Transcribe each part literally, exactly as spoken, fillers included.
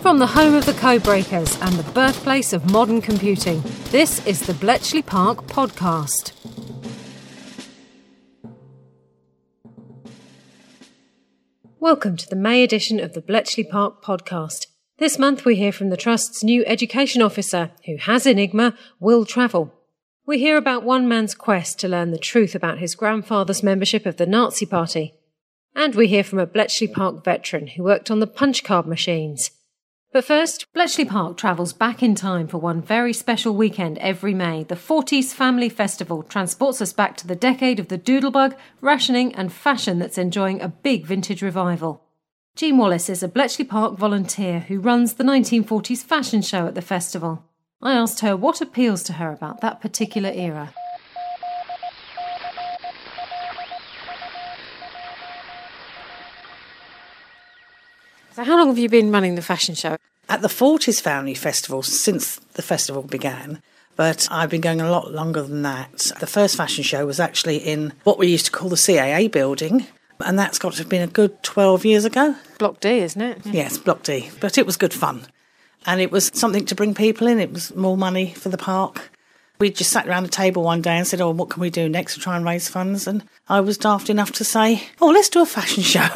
From the home of the Codebreakers and the birthplace of modern computing, this is the Bletchley Park Podcast. Welcome to the May edition of the Bletchley Park Podcast. This month we hear from the Trust's new education officer, who has Enigma, will travel. We hear about one man's quest to learn the truth about his grandfather's membership of the Nazi Party. And we hear from a Bletchley Park veteran who worked on the punch card machines. But first, Bletchley Park travels back in time for one very special weekend every May. The forties Family Festival transports us back to the decade of the doodlebug, rationing and fashion that's enjoying a big vintage revival. Jean Wallace is a Bletchley Park volunteer who runs the nineteen forties fashion show at the festival. I asked her what appeals to her about that particular era. So how long have you been running the fashion show? At the forties Family Festival since the festival began, but I've been going a lot longer than that. The first fashion show was actually in what we used to call the C A A building, and that's got to have been a good twelve years ago. Block D, isn't it? Yeah. Yes, Block D. But it was good fun. And it was something to bring people in. It was more money for the park. We just sat around a table one day and said, oh, what can we do next to try and raise funds? And I was daft enough to say, oh, let's do a fashion show.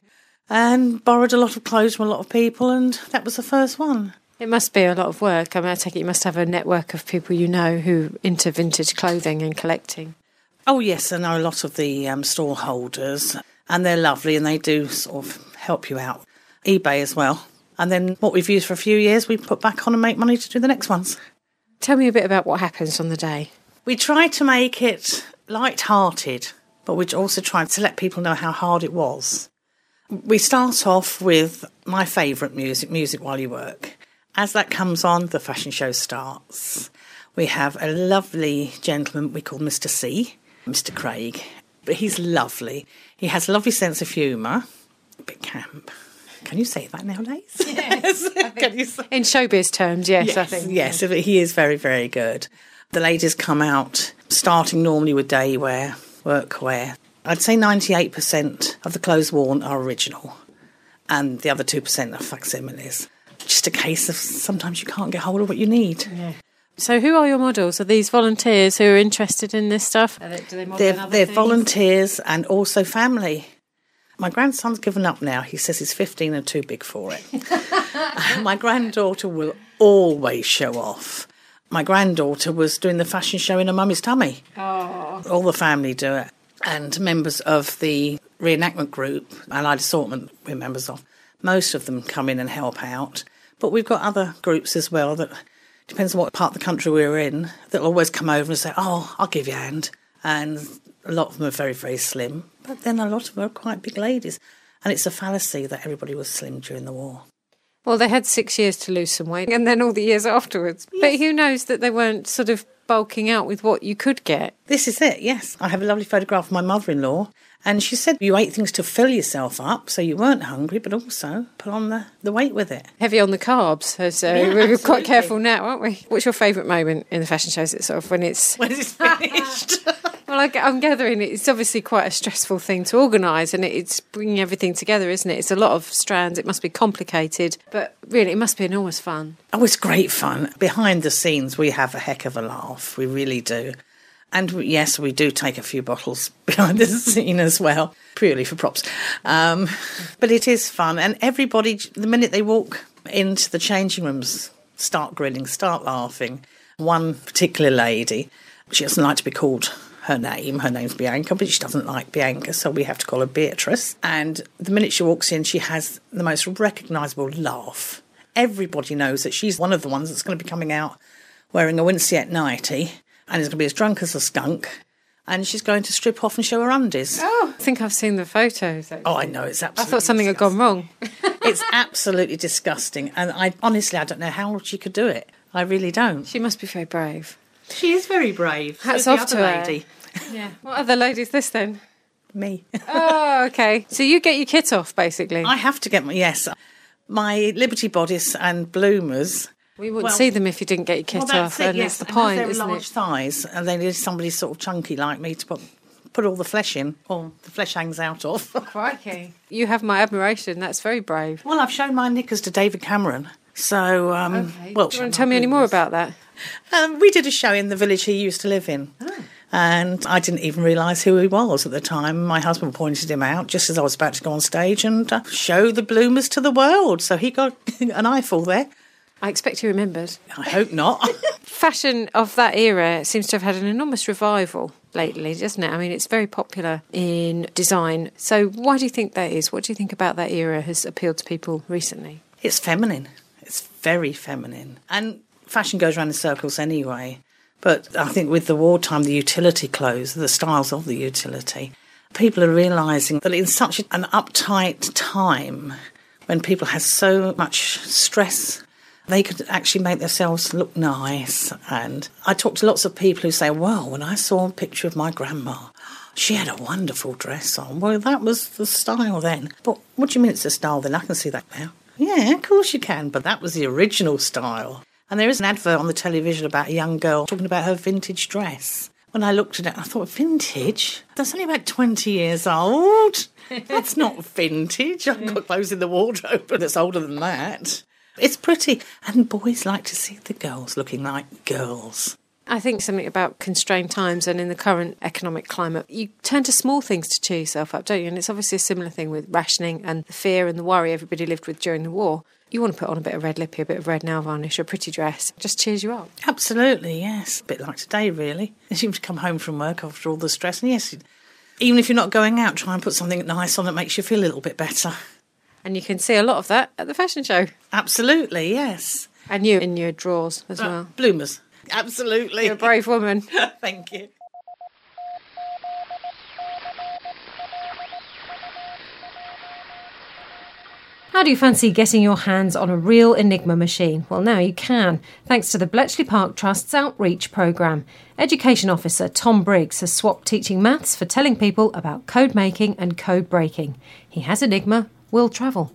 And borrowed a lot of clothes from a lot of people, and that was the first one. It must be a lot of work. I mean, I take it you must have a network of people you know who into vintage clothing and collecting. Oh, yes, I know a lot of the um, stall holders, and they're lovely, and they do sort of help you out. eBay as well. And then what we've used for a few years, we put back on and make money to do the next ones. Tell me a bit about what happens on the day. We try to make it light-hearted, but we also try to let people know how hard it was. We start off with my favourite music, Music While You Work. As that comes on, the fashion show starts. We have a lovely gentleman we call Mister C, Mister Craig. But he's lovely. He has a lovely sense of humour. A bit camp. Can you say that nowadays? Yes. Can you say? In showbiz terms, yes, yes, I think. Yes, he is very, very good. The ladies come out, starting normally with day wear, work wear. I'd say ninety-eight percent of the clothes worn are original, and the other two percent are facsimiles. Just a case of sometimes you can't get hold of what you need. Yeah. So who are your models? Are these volunteers who are interested in this stuff? Are they, do they model they're in other they're things? volunteers and also family. My grandson's given up now. He says he's fifteen and too big for it. My granddaughter will always show off. My granddaughter was doing the fashion show in her mummy's tummy. Oh. All the family do it. And members of the reenactment group, Allied Assortment we're members of, most of them come in and help out. But we've got other groups as well that, depends on what part of the country we're in, that'll always come over and say, oh, I'll give you a hand. And a lot of them are very, very slim. But then a lot of them are quite big ladies. And it's a fallacy that everybody was slim during the war. Well, they had six years to lose some weight, and then all the years afterwards. Yes. But who knows that they weren't sort of bulking out with what you could get. This is it, yes. I have a lovely photograph of my mother-in-law, and she said you ate things to fill yourself up, so you weren't hungry, but also put on the, the weight with it. Heavy on the carbs, so, so Yeah, we're absolutely. quite careful now, aren't we? What's your favourite moment in the fashion show? Is it sort of when it's... When it's finished. Well, I, I'm gathering it's obviously quite a stressful thing to organise, and it's bringing everything together, isn't it? It's a lot of strands, it must be complicated, but really it must be enormous fun. Oh, it's great fun. Behind the scenes, we have a heck of a laugh. We really do. And we, yes, we do take a few bottles behind the scene as well, purely for props. Um, but it is fun. And everybody, the minute they walk into the changing rooms, start grinning, start laughing. One particular lady, she doesn't like to be called her name. Her name's Bianca, but she doesn't like Bianca, so we have to call her Beatrice. And the minute she walks in, she has the most recognisable laugh. Everybody knows that she's one of the ones that's going to be coming out wearing a Winceyette nightie and is going to be as drunk as a skunk, and she's going to strip off and show her undies. Oh, I think I've seen the photos. Actually. Oh, I know, it's absolutely I thought something disgusting. had gone wrong. It's absolutely disgusting, and I honestly, I don't know how she could do it. I really don't. She must be very brave. She is very brave. Hats So's off the to other her. lady. Yeah. What other lady's this then? Me. Oh, okay. So you get your kit off, basically. I have to get my, yes, my Liberty bodice and bloomers. We wouldn't Well- see them if you didn't get your kit Well, that's off, it, and yes. it's the And point, they're isn't large it? thighs, and they need somebody sort of chunky like me to put put all the flesh in, or the flesh hangs out of. Crikey. You have my admiration. That's very brave. Well, I've shown my knickers to David Cameron, So, um, okay. well, Do you want to tell me any more about that? Um, we did a show in the village he used to live in. Oh. And I didn't even realise who he was at the time. My husband pointed him out just as I was about to go on stage and uh, show the bloomers to the world. So he got an eyeful there. I expect you remembered. I hope not. Fashion of that era seems to have had an enormous revival lately, doesn't it? I mean, it's very popular in design. So why do you think that is? What do you think about that era has appealed to people recently? It's feminine. It's very feminine. And fashion goes around in circles anyway. But I think with the wartime, the utility clothes, the styles of the utility, people are realising that in such an uptight time, when people have so much stress, they could actually make themselves look nice. And I talk to lots of people who say, well, when I saw a picture of my grandma, she had a wonderful dress on. Well, that was the style then. But what do you mean it's the style then? I can see that now. Yeah, of course you can, but that was the original style. And there is an advert on the television about a young girl talking about her vintage dress. When I looked at it, I thought, vintage? That's only about twenty years old. That's not vintage. I've got clothes in the wardrobe that's older than that. It's pretty. And boys like to see the girls looking like girls. I think something about constrained times and in the current economic climate, you turn to small things to cheer yourself up, don't you? And it's obviously a similar thing with rationing and the fear and the worry everybody lived with during the war. You want to put on a bit of red lippy, a bit of red nail varnish, or a pretty dress. It just cheers you up. Absolutely, yes. A bit like today, really. You seem to come home from work after all the stress. And yes, even if you're not going out, try and put something nice on that makes you feel a little bit better. And you can see a lot of that at the fashion show. Absolutely, yes. And you in your drawers as uh, well. Bloomers. Absolutely. You're a brave woman. Thank you. How do you fancy getting your hands on a real Enigma machine? Well, now you can, thanks to the Bletchley Park Trust's outreach programme. Education Officer Tom Briggs has swapped teaching maths for telling people about code making and code breaking. He has Enigma, will travel.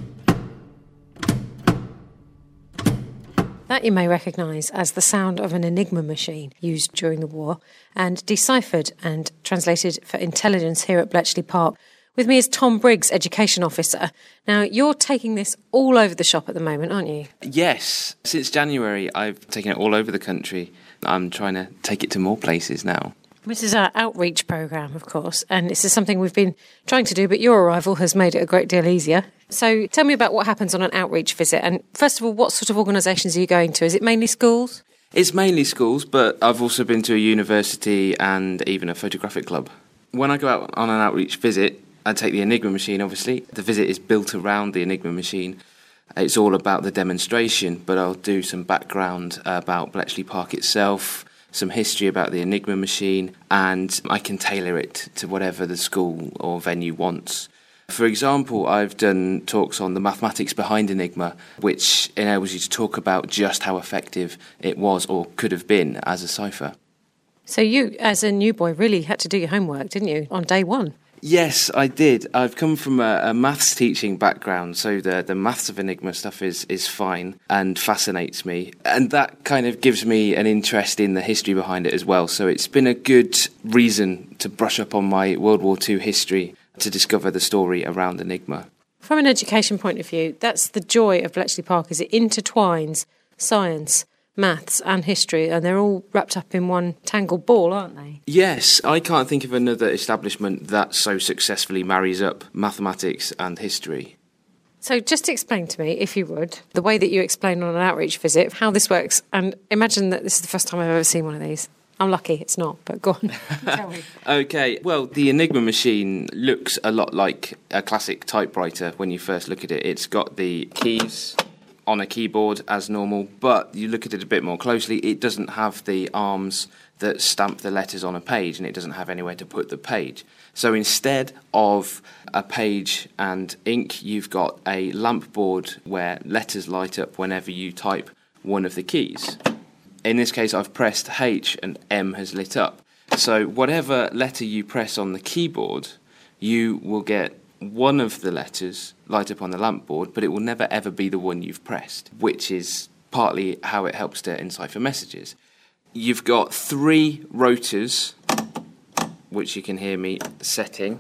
That you may recognise as the sound of an Enigma machine used during the war and deciphered and translated for intelligence here at Bletchley Park. With me is Tom Briggs, Education Officer. Now, you're taking this all over the shop at the moment, aren't you? Yes. Since January, I've taken it all over the country. I'm trying to take it to more places now. This is our outreach programme, of course, and this is something we've been trying to do, but your arrival has made it a great deal easier. So tell me about what happens on an outreach visit. And first of all, what sort of organisations are you going to? Is it mainly schools? It's mainly schools, but I've also been to a university and even a photographic club. When I go out on an outreach visit, I take the Enigma machine, obviously. The visit is built around the Enigma machine. It's all about the demonstration, but I'll do some background about Bletchley Park itself, some history about the Enigma machine, and I can tailor it to whatever the school or venue wants. For example, I've done talks on the mathematics behind Enigma, which enables you to talk about just how effective it was or could have been as a cipher. So you, as a new boy, really had to do your homework, didn't you, on day one? Yes, I did. I've come from a, a maths teaching background, so the, the maths of Enigma stuff is, is fine and fascinates me. And that kind of gives me an interest in the history behind it as well. So it's been a good reason to brush up on my World War Two history to discover the story around Enigma. From an education point of view, that's the joy of Bletchley Park, is it intertwines science, maths and history, and they're all wrapped up in one tangled ball, aren't they? Yes, I can't think of another establishment that so successfully marries up mathematics and history. So just explain to me, if you would, the way that you explain on an outreach visit, how this works, and imagine that this is the first time I've ever seen one of these. I'm lucky it's not, but go on, tell me. Okay, well, the Enigma machine looks a lot like a classic typewriter when you first look at it. It's got the keys on a keyboard as normal, but you look at it a bit more closely, it doesn't have the arms that stamp the letters on a page, and it doesn't have anywhere to put the page. So instead of a page and ink, you've got a lamp board where letters light up whenever you type one of the keys. In this case, I've pressed H and M has lit up. So whatever letter you press on the keyboard, you will get one of the letters light up on the lamp board, but it will never ever be the one you've pressed, which is partly how it helps to encipher messages. You've got three rotors, which you can hear me setting,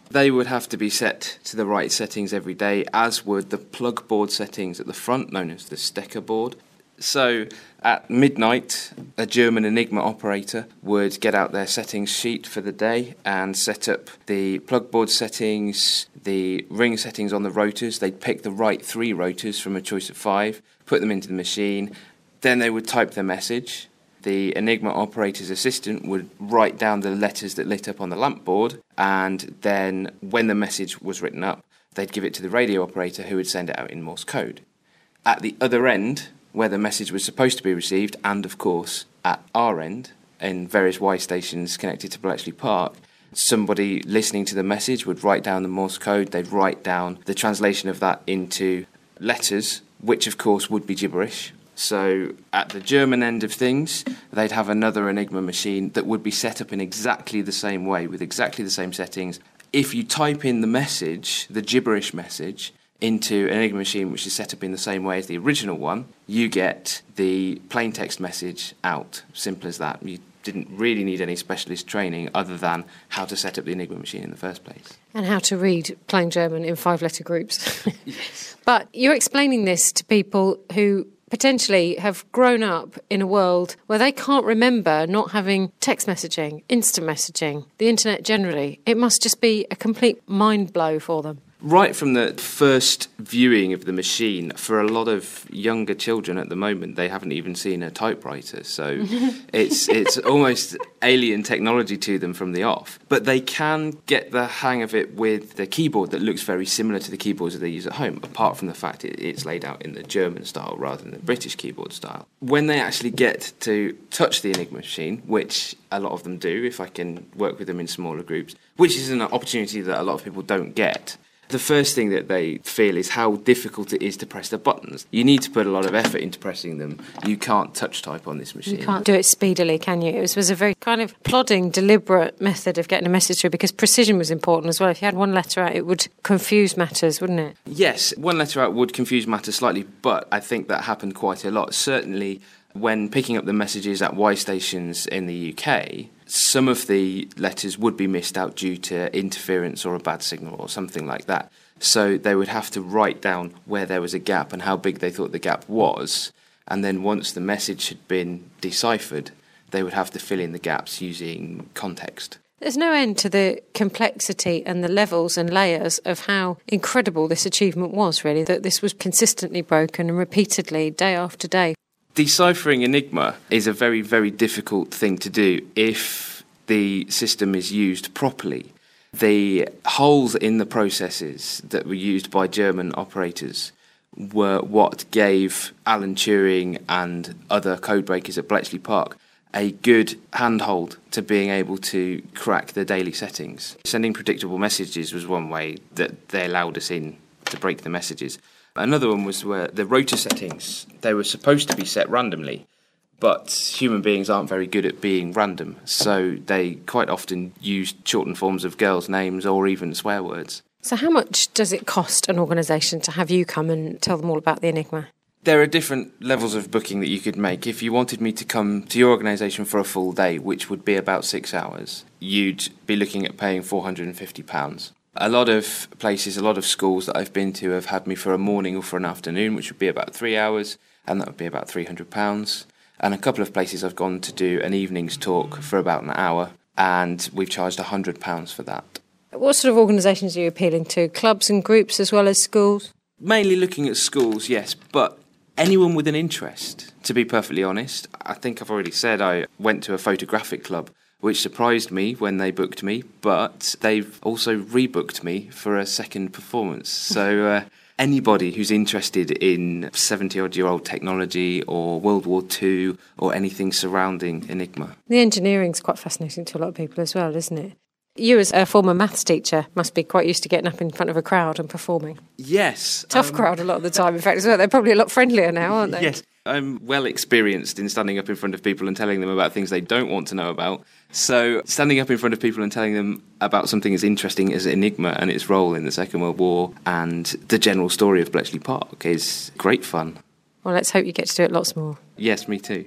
They would have to be set to the right settings every day, as would the plug board settings at the front, known as the Stecker board. So at midnight, a German Enigma operator would get out their settings sheet for the day and set up the plug board settings, the ring settings on the rotors. They'd pick the right three rotors from a choice of five, put them into the machine. Then they would type their message. The Enigma operator's assistant would write down the letters that lit up on the lamp board, and then when the message was written up, they'd give it to the radio operator, who would send it out in Morse code. At the other end, where the message was supposed to be received, and of course at our end, in various Y stations connected to Bletchley Park, somebody listening to the message would write down the Morse code. They'd write down the translation of that into letters, which of course would be gibberish. So at the German end of things, they'd have another Enigma machine that would be set up in exactly the same way, with exactly the same settings. If you type in the message, the gibberish message, into an Enigma machine which is set up in the same way as the original one, you get the plain text message out. Simple as that. You didn't really need any specialist training other than how to set up the Enigma machine in the first place. And how to read plain German in five-letter groups. Yes. But you're explaining this to people who potentially have grown up in a world where they can't remember not having text messaging, instant messaging, the internet generally. It must just be a complete mind blow for them. Right from the first viewing of the machine, for a lot of younger children at the moment, they haven't even seen a typewriter. So it's it's almost alien technology to them from the off. But they can get the hang of it with the keyboard that looks very similar to the keyboards that they use at home, apart from the fact it, it's laid out in the German style rather than the British keyboard style. When they actually get to touch the Enigma machine, which a lot of them do, if I can work with them in smaller groups, which is an opportunity that a lot of people don't get, the first thing that they feel is how difficult it is to press the buttons. You need to put a lot of effort into pressing them. You can't touch type on this machine. You can't do it speedily, can you? It was, was a very kind of plodding, deliberate method of getting a message through, because precision was important as well. If you had one letter out, it would confuse matters, wouldn't it? Yes, one letter out would confuse matters slightly, but I think that happened quite a lot. Certainly when picking up the messages at Y stations in the U K, some of the letters would be missed out due to interference or a bad signal or something like that. So they would have to write down where there was a gap and how big they thought the gap was. And then once the message had been deciphered, they would have to fill in the gaps using context. There's no end to the complexity and the levels and layers of how incredible this achievement was, really, that this was consistently broken and repeatedly, day after day. Deciphering Enigma is a very, very difficult thing to do if the system is used properly. The holes in the processes that were used by German operators were what gave Alan Turing and other codebreakers at Bletchley Park a good handhold to being able to crack the daily settings. Sending predictable messages was one way that they allowed us in to break the messages. Another one was where the rotor settings, they were supposed to be set randomly, but human beings aren't very good at being random, so they quite often used shortened forms of girls' names or even swear words. So how much does it cost an organisation to have you come and tell them all about the Enigma? There are different levels of booking that you could make. If you wanted me to come to your organisation for a full day, which would be about six hours, you'd be looking at paying four hundred and fifty pounds. A lot of places, a lot of schools that I've been to have had me for a morning or for an afternoon, which would be about three hours, and that would be about three hundred pounds. And a couple of places I've gone to do an evening's talk for about an hour, and we've charged one hundred pounds for that. What sort of organisations are you appealing to? Clubs and groups as well as schools? Mainly looking at schools, yes, but anyone with an interest, to be perfectly honest. I think I've already said I went to a photographic club, which surprised me when they booked me, but they've also rebooked me for a second performance. So uh, anybody who's interested in seventy-odd-year-old technology or World War Two or anything surrounding Enigma. The engineering's quite fascinating to a lot of people as well, isn't it? You, as a former maths teacher, must be quite used to getting up in front of a crowd and performing. Yes. Tough um, crowd a lot of the time, in fact, as well. They're probably a lot friendlier now, aren't they? Yes. I'm well experienced in standing up in front of people and telling them about things they don't want to know about. So standing up in front of people and telling them about something as interesting as Enigma and its role in the Second World War and the general story of Bletchley Park is great fun. Well, let's hope you get to do it lots more. Yes, me too.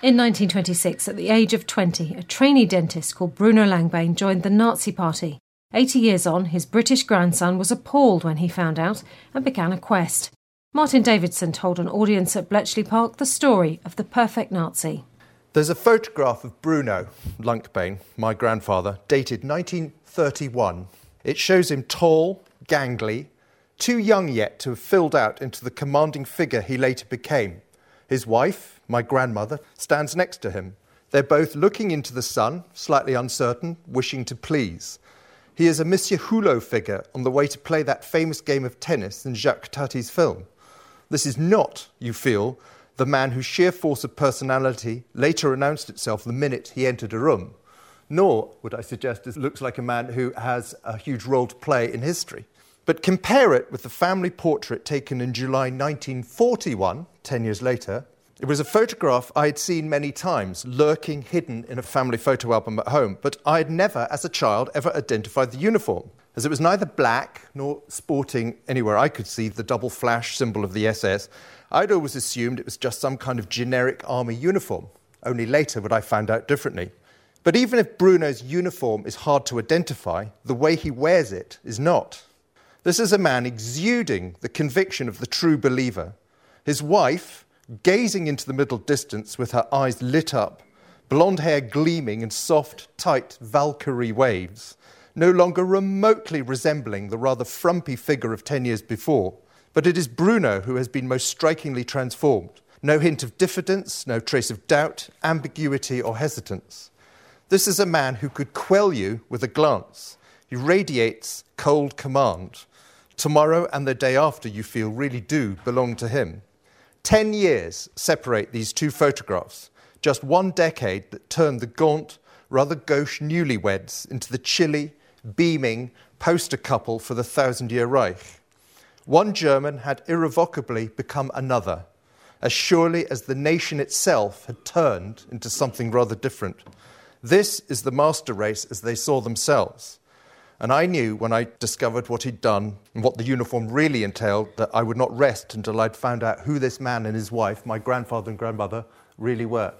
In nineteen twenty-six, at the age of twenty, a trainee dentist called Bruno Langbehn joined the Nazi Party. Eighty years on, his British grandson was appalled when he found out and began a quest. Martin Davidson told an audience at Bletchley Park the story of the perfect Nazi. There's a photograph of Bruno Langbehn, my grandfather, dated nineteen thirty-one. It shows him tall, gangly, too young yet to have filled out into the commanding figure he later became. His wife, my grandmother, stands next to him. They're both looking into the sun, slightly uncertain, wishing to please. He is a Monsieur Hulot figure on the way to play that famous game of tennis in Jacques Tati's film. This is not, you feel, the man whose sheer force of personality later announced itself the minute he entered a room. Nor, would I suggest, it looks like a man who has a huge role to play in history. But compare it with the family portrait taken in July nineteen forty-one, ten years later. It was a photograph I had seen many times, lurking hidden in a family photo album at home, but I had never, as a child, ever identified the uniform, as it was neither black nor sporting anywhere I could see the double flash symbol of the S S. I'd always assumed it was just some kind of generic army uniform. Only later would I find out differently. But even if Bruno's uniform is hard to identify, the way he wears it is not. This is a man exuding the conviction of the true believer. His wife, gazing into the middle distance with her eyes lit up, blonde hair gleaming in soft, tight Valkyrie waves, no longer remotely resembling the rather frumpy figure of ten years before. But it is Bruno who has been most strikingly transformed. No hint of diffidence, no trace of doubt, ambiguity or hesitance. This is a man who could quell you with a glance. He radiates cold command. Tomorrow and the day after, you feel, really do belong to him. Ten years separate these two photographs, just one decade that turned the gaunt, rather gauche newlyweds into the chilly, beaming poster couple for the Thousand-Year Reich. One German had irrevocably become another, as surely as the nation itself had turned into something rather different. This is the master race as they saw themselves. And I knew when I discovered what he'd done and what the uniform really entailed that I would not rest until I'd found out who this man and his wife, my grandfather and grandmother, really were.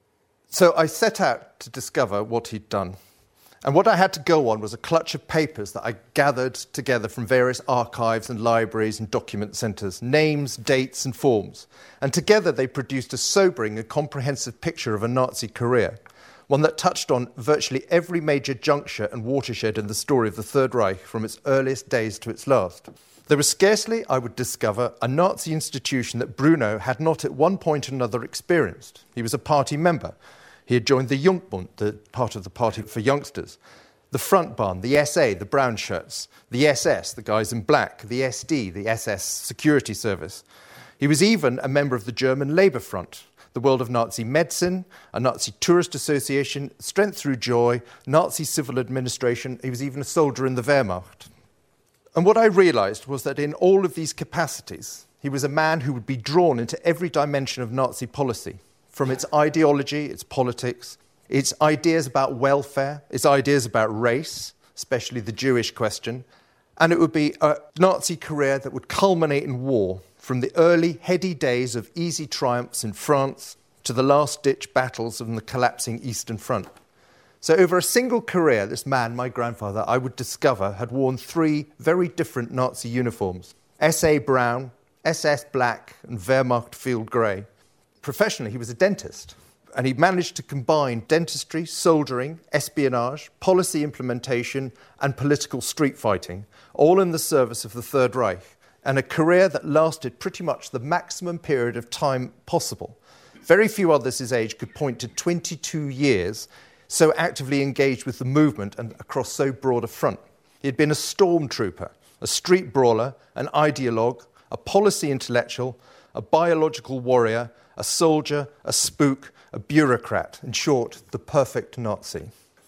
So I set out to discover what he'd done. And what I had to go on was a clutch of papers that I gathered together from various archives and libraries and document centres, names, dates and forms. And together they produced a sobering and comprehensive picture of a Nazi career, one that touched on virtually every major juncture and watershed in the story of the Third Reich from its earliest days to its last. There was scarcely, I would discover, a Nazi institution that Bruno had not at one point or another experienced. He was a party member. He had joined the Jungbund, the part of the party for youngsters, the Frontbahn, the S A, the brown shirts, the S S, the guys in black, the S D, the S S security service. He was even a member of the German Labour Front, the world of Nazi medicine, a Nazi tourist association, Strength Through Joy, Nazi civil administration. He was even a soldier in the Wehrmacht. And what I realised was that in all of these capacities, he was a man who would be drawn into every dimension of Nazi policy, from its ideology, its politics, its ideas about welfare, its ideas about race, especially the Jewish question. And it would be a Nazi career that would culminate in war, from the early, heady days of easy triumphs in France to the last-ditch battles of the collapsing Eastern Front. So over a single career, this man, my grandfather, I would discover, had worn three very different Nazi uniforms: S A brown, S S black, and Wehrmacht field grey. Professionally, he was a dentist, and he managed to combine dentistry, soldiering, espionage, policy implementation, and political street fighting, all in the service of the Third Reich, and a career that lasted pretty much the maximum period of time possible. Very few others his age could point to twenty-two years so actively engaged with the movement and across so broad a front. He had been a stormtrooper, a street brawler, an ideologue, a policy intellectual, a biological warrior, a soldier, a spook, a bureaucrat, in short, the perfect Nazi.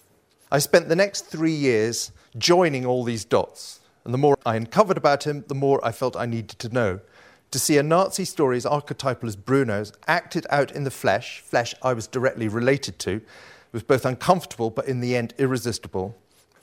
I spent the next three years joining all these dots, and the more I uncovered about him, the more I felt I needed to know. To see a Nazi story as archetypal as Bruno's, acted out in the flesh, flesh I was directly related to, was both uncomfortable but in the end irresistible.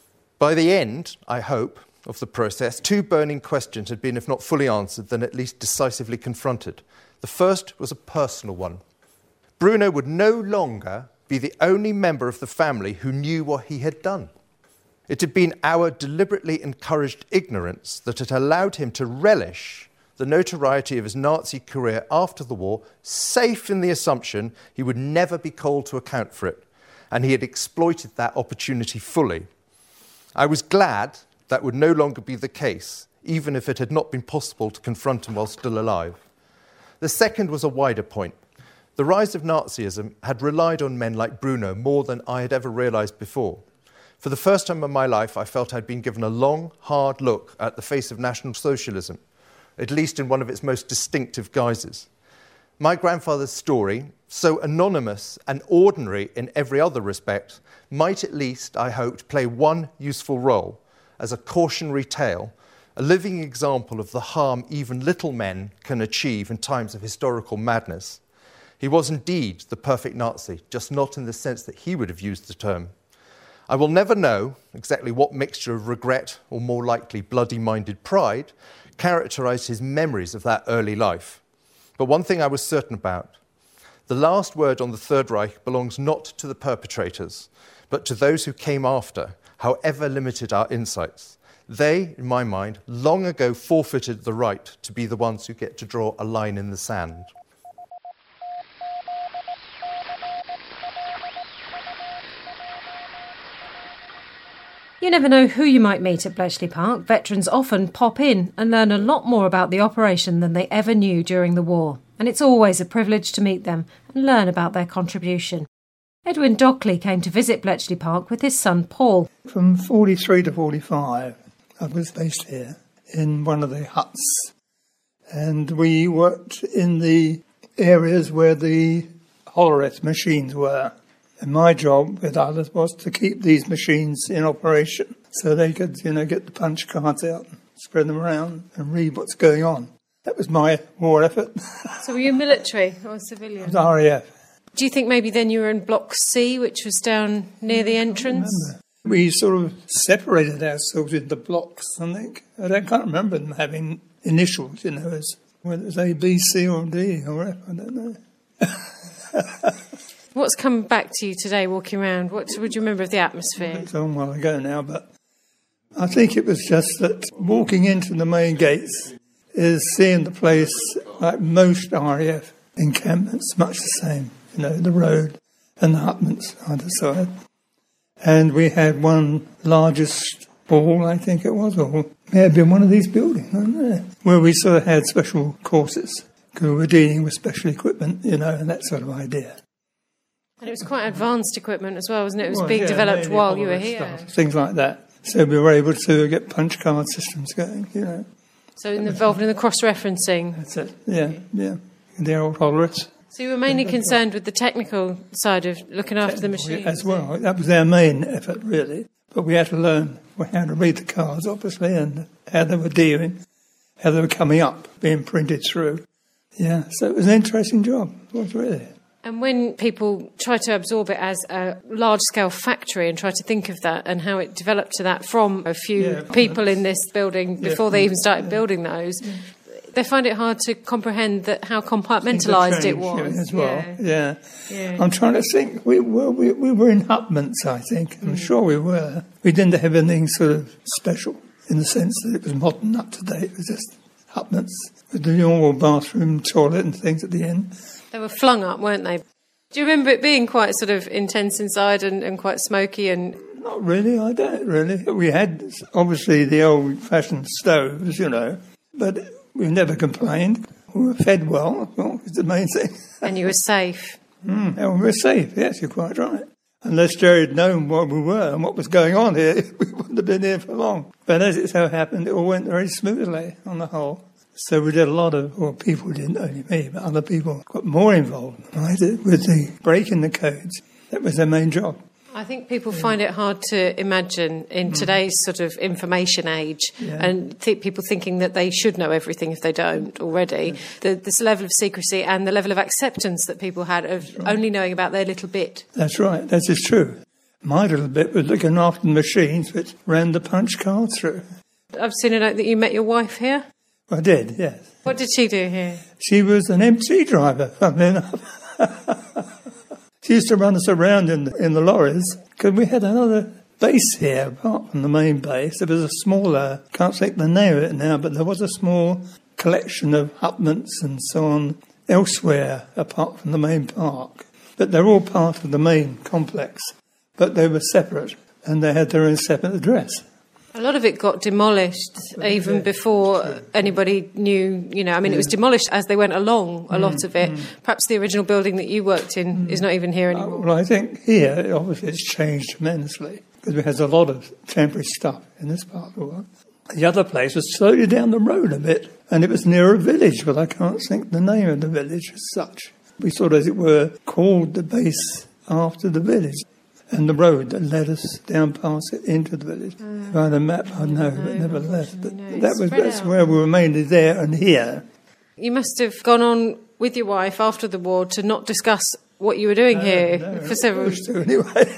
By the end, I hope, of the process, two burning questions had been, if not fully answered, then at least decisively confronted. The first was a personal one. Bruno would no longer be the only member of the family who knew what he had done. It had been our deliberately encouraged ignorance that had allowed him to relish the notoriety of his Nazi career after the war, safe in the assumption he would never be called to account for it, and he had exploited that opportunity fully. I was glad that would no longer be the case, even if it had not been possible to confront him while still alive. The second was a wider point. The rise of Nazism had relied on men like Bruno more than I had ever realised before. For the first time in my life, I felt I'd been given a long, hard look at the face of National Socialism, at least in one of its most distinctive guises. My grandfather's story, so anonymous and ordinary in every other respect, might at least, I hoped, play one useful role as a cautionary tale, a living example of the harm even little men can achieve in times of historical madness. He was indeed the perfect Nazi, just not in the sense that he would have used the term. I will never know exactly what mixture of regret, or more likely bloody-minded pride, characterised his memories of that early life. But one thing I was certain about: the last word on the Third Reich belongs not to the perpetrators, but to those who came after, however limited our insights. They, in my mind, long ago forfeited the right to be the ones who get to draw a line in the sand. You never know who you might meet at Bletchley Park. Veterans often pop in and learn a lot more about the operation than they ever knew during the war. And it's always a privilege to meet them and learn about their contribution. Edwin Dockley came to visit Bletchley Park with his son Paul. From forty-three to forty-five, I was based here in one of the huts. And we worked in the areas where the Hollerith machines were. And my job with others was to keep these machines in operation so they could, you know, get the punch cards out, spread them around and read what's going on. That was my war effort. So were you military or civilian? I was R A F. Do you think maybe then you were in Block C, which was down near the entrance? I remember. We sort of separated ourselves into blocks, I think. I don't, can't remember them having initials, you know, as whether it was A, B, C or D or F, I don't know. What's come back to you today walking around? What would you remember of the atmosphere? It's a long while ago now, but I think it was just that walking into the main gates is seeing the place like most R A F encampments, much the same. You know, the road and the hutments either side. And we had one largest hall, I think it was, or may have been one of these buildings, I don't know, where we sort of had special courses because we were dealing with special equipment, you know, and that sort of idea. And it was quite advanced equipment as well, wasn't it? It was Well, being yeah, developed mainly while you were Hollerith here. stuff, things like that. So we were able to get punch card systems going, you know. So involved in the cross-referencing. That's it. Yeah, yeah. The old Hollerith. So you were mainly concerned with the technical side of looking after the machines? As well. That was our main effort, really. But we had to learn how to read the cards, obviously, and how they were dealing, how they were coming up, being printed through. Yeah, so it was an interesting job. It was really. And when people try to absorb it as a large-scale factory and try to think of that and how it developed to that from a few yeah, people in this building before yeah, they even started yeah. building those, yeah. they find it hard to comprehend that how compartmentalised it was. As well, yeah. yeah. yeah. I'm trying to think. We were we, we were in hutments, I think. I'm mm. sure we were. We didn't have anything sort of special in the sense that it was modern, up to date. It was just hutments with the normal bathroom, toilet and things at the end. They were flung up, weren't they? Do you remember it being quite sort of intense inside and, and quite smoky? And Not really, I don't really. We had, obviously, the old-fashioned stoves, you know, but we never complained. We were fed well, well was the main thing. And you were safe. Mm, and we were safe, yes, you're quite right. Unless Jerry had known what we were and what was going on here, we wouldn't have been here for long. But as it so happened, it all went very smoothly on the whole. So we did a lot of, well, people didn't, only me, but other people got more involved than I did with the breaking the codes. That was their main job. I think people find it hard to imagine in mm. today's sort of information age yeah. and th- people thinking that they should know everything if they don't already. Yeah. The, this level of secrecy and the level of acceptance that people had of right. only knowing about their little bit. That's right, that is true. My little bit was looking after the machines which ran the punch cards through. I've seen a note that you met your wife here. I did, yes. What did she do here? She was an M T driver, funnily enough. She used to run us around in the, in the lorries, because we had another base here, apart from the main base. There was a smaller, can't think the name of it now, but there was a small collection of hutments and so on elsewhere, apart from the main park. But they're all part of the main complex, but they were separate, and they had their own separate address. A lot of it got demolished even before anybody knew, you know, I mean, it was demolished as they went along, a lot of it. Perhaps the original building that you worked in is not even here Uh, anymore. well, I think here, obviously, it's changed tremendously, because we had a lot of temporary stuff in this part of the world. The other place was slowly down the road a bit, and it was near a village, but I can't think the name of the village as such. We sort of, as it were, called the base after the village. And the road that led us down past it into the village. Uh, If I had a map, I'd know, no, but never left. But no, that was spread that's out. where we were mainly there and here. You must have gone on with your wife after the war to not discuss what you were doing here No, for several... Used to anyway.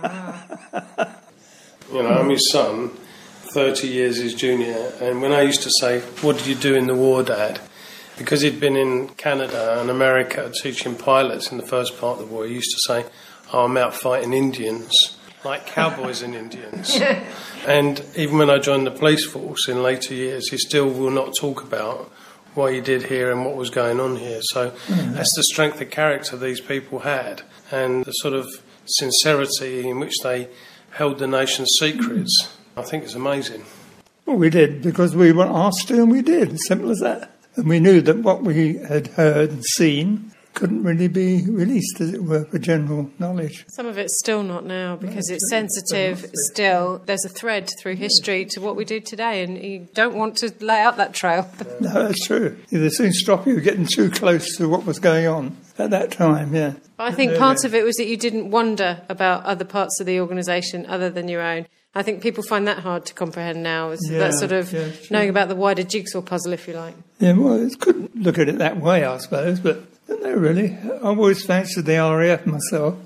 You know, I'm his son, thirty years his junior, and when I used to say, "What did you do in the war, Dad?" Because he'd been in Canada and America teaching pilots in the first part of the war, he used to say, "Oh, I'm out fighting Indians, like cowboys and Indians." And even when I joined the police force in later years, he still will not talk about what he did here and what was going on here. So mm. that's the strength of character these people had, and the sort of sincerity in which they held the nation's secrets. I think it's amazing. Well, we did, because we were asked to, and we did. As simple as that. And we knew that what we had heard and seen couldn't really be released, as it were, for general knowledge. Some of it's still not now, because No, it's it's sensitive not. still. There's a thread through history to what we do today, and you don't want to lay out that trail. No, that's true. They soon stop you getting too close to what was going on at that time, yeah. I think part of it was that you didn't wonder about other parts of the organisation other than your own. I think people find that hard to comprehend now, is Yeah, that sort of yeah, knowing about the wider jigsaw puzzle, if you like. Yeah, well, it couldn't look at it that way, I suppose, but no, really. I always fancied the R A F myself.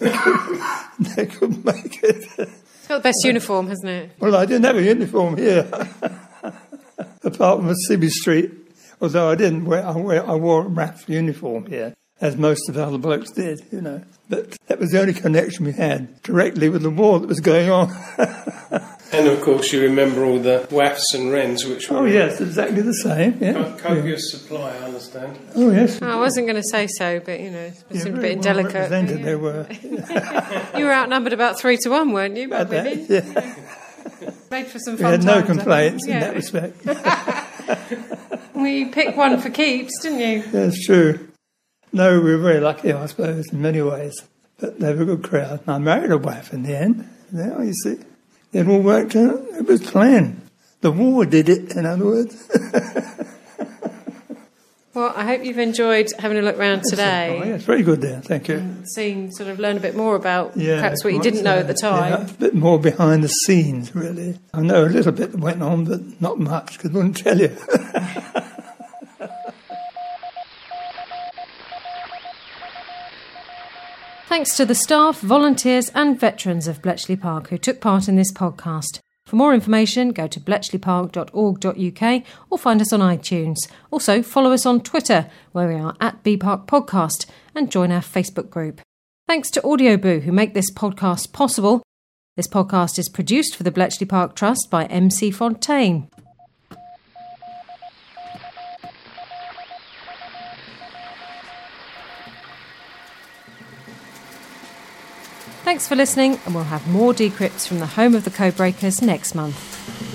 They couldn't make it. It's got the best uniform, hasn't it? Well, I didn't have a uniform here, apart from a Cibby Street, although I didn't wear, I, wear, I wore a R A F uniform here, as most of the other blokes did, you know. But that was the only connection we had directly with the war that was going on. And of course you remember all the W A Fs and Wrens, which were Oh, yes, exactly the same, yeah. co- copious supply, I understand. Oh, yes. I wasn't going to say so, but, you know, it Yeah, seemed a very bit well indelicate. represented Yeah. they were. You were outnumbered about three to one, weren't you, About that, maybe? yeah. Made for some We fun had no times, I think. complaints in Yeah. that respect. Well, you picked one for keeps, didn't you? That's true. No, we were very lucky, I suppose, in many ways. But they were a good crowd. And I married a wife in the end. There, you see. It all worked out. It was planned. The war did it, in other words. Well, I hope you've enjoyed having a look round Oh, today, yes, very good there. Thank you. seeing, sort of learn a bit more about Yeah, perhaps what you quite didn't know so. at the time. Yeah, a bit more behind the scenes, really. I know a little bit that went on, but not much, because I wouldn't tell you. Thanks to the staff, volunteers and veterans of Bletchley Park who took part in this podcast. For more information, go to bletchley park dot org dot U K or find us on iTunes. Also, follow us on Twitter, where we are at B Park Podcast, and join our Facebook group. Thanks to Audioboo, who make this podcast possible. This podcast is produced for the Bletchley Park Trust by M C Fontaine. Thanks for listening, and we'll have more decrypts from the home of the Codebreakers next month.